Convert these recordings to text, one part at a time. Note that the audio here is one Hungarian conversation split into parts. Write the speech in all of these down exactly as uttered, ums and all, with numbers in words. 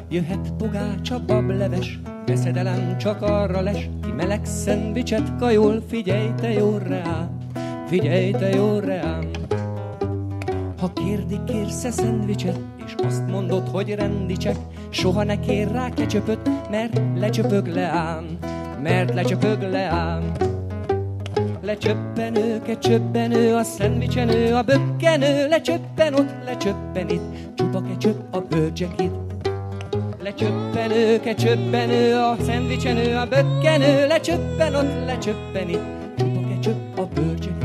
Jöhet pogácsa, bableves, veszedelem csak arra les, ki meleg szendvicset kajol, figyelj te jó reám, figyelj te jó reám. Ha kérdi, kérsz-e szendvicset, és azt mondod, hogy rendicsek, soha ne kér rá kecsöpöt, mert lecsöpög le ám, mert lecsöpög le ám. Lecsöppenő, kecsöppenő, a szendvicsenő, a bökkenő, lecsöppen ott, lecsöppen itt, csupa kecsöp a bőrcsekid. Lecsöppenő, kecsöppenő, a szendvicsenő, a bökkenő, lecsöppen ott, lecsöppen itt, csupa kecsöp a bőrcsekid.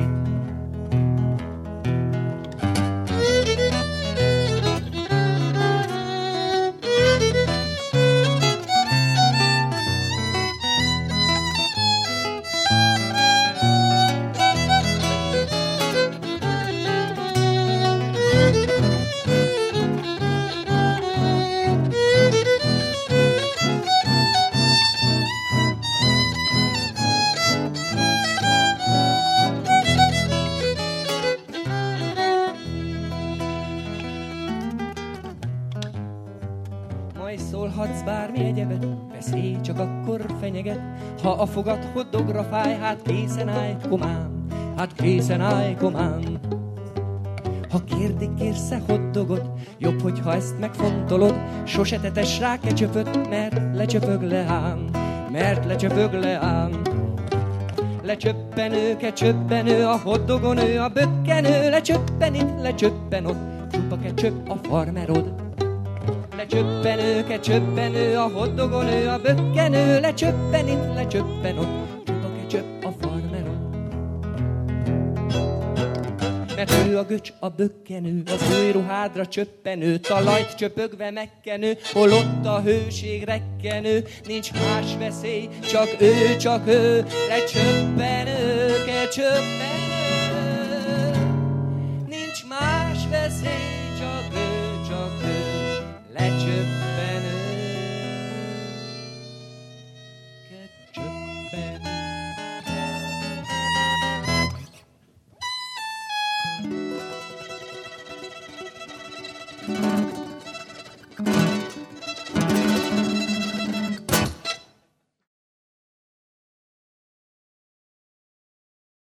Szólhatsz bármi egyebet, veszély csak akkor fenyeget, ha a fogad hoddogra fáj, hát készen állj, komám, hát készen állj, komám. Ha kérdik, kérsz-e hoddogot, jobb, hogyha ezt megfontolod, sose tetess rá kecsöpöt, mert lecsöpög le ám, mert lecsöpög le ám. Lecsöppenő, kecsöppenő, a hoddogon ő, a bökkenő, lecsöppen itt, lecsöppen ott, csupa kecsöp a farmerod. Lecsöppenő, kecsöppenő, a hoddogon ő, a bökkenő, lecsöppen itt, lecsöppen ott, csupa kecsöp a farmeron. Mert ő a göcs, a bökkenő, az új ruhádra csöppenő, talajt csöpögve megkenő, holott a hőség rekkenő, nincs más veszély, csak ő, csak ő, lecsöppenő, kecsöppenő, nincs más veszély, csak ő, csak ő. Lecsöppenő, kecsöppenő.